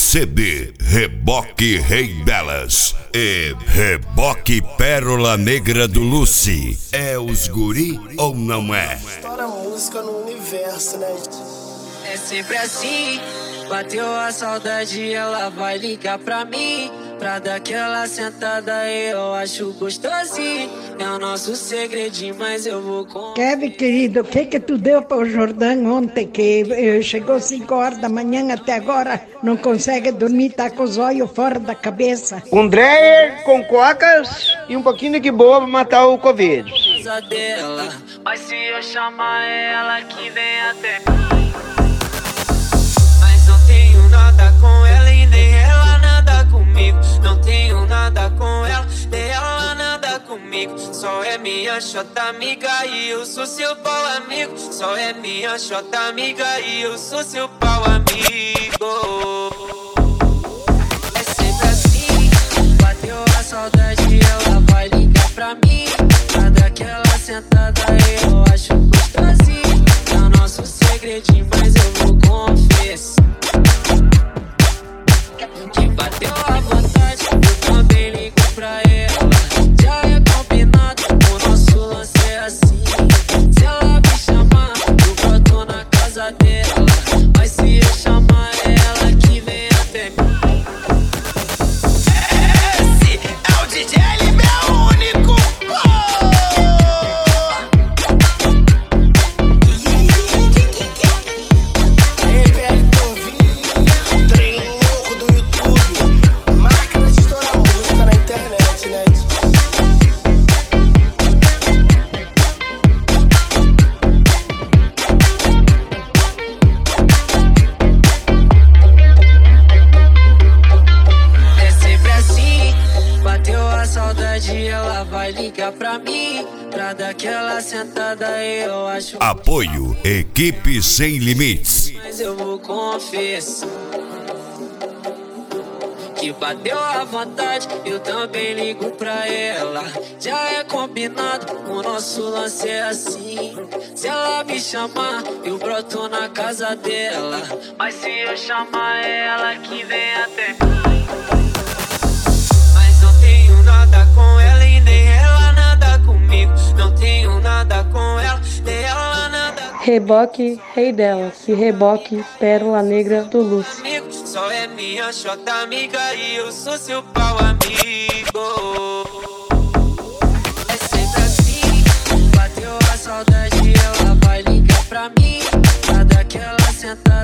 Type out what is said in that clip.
CD Reboque Rei Delas e Reboque Pérola Negra do Lucy. É os guri ou não é? Estoura a música no universo, né? É sempre assim, bateu a saudade, ela vai ligar pra mim, pra dar aquela sentada, eu acho gostosinho. É o nosso segredinho, mas eu vou com... Kevin, querido, o que tu deu para o Jordão ontem, que chegou 5 horas da manhã até agora, não consegue dormir, tá com os olhos fora da cabeça? Um Dreyer com cocas e um pouquinho de boa pra matar o Covid. Dela, mas se eu chamar ela que vem até mim, mas não tenho nada com ela e nem ela nada comigo. Não tenho nada com ela, nem ela nada comigo. Só é minha chota amiga e eu sou seu pau amigo. Só é minha chota amiga e eu sou seu pau amigo. É sempre assim, bateu a saudade, ela vai ligar pra mim, pra dar aquela sentada, eu acho gostosinho. É o nosso segredinho, mas eu vou confessar que bateu a vontade, eu também ligo pra ela. Já é combinado, o nosso lance é assim. Se ela me chamar, eu broto na casa dela, mas se eu chamar ela que vem até mim. Esse é o DJ, ele meu único. Ei, velho, novinho, trem louco do YouTube, máquina de estourar música na internet, né? É sempre assim, bateu a saudade, ela vai ligar pra mim, pra dar aquela sentada, eu acho. Apoio Equipe Sem Limites. Mas eu vou confessar que bateu a vontade, eu também ligo pra ela. Já é combinado, o nosso lance é assim. Se ela me chamar, eu broto na casa dela, mas se eu chamar ela que vem até mim. Mas não tenho nada com ela e nem ela nada comigo. Não tenho nada com ela, nem ela nada comigo. Reboque Rei Delas e Reboque Pérola Negra do Lucy. Só é minha chota amiga e eu sou seu pau amigo. É sempre assim, bateu a saudade, ela vai ligar pra mim, pra dar aquela sentada.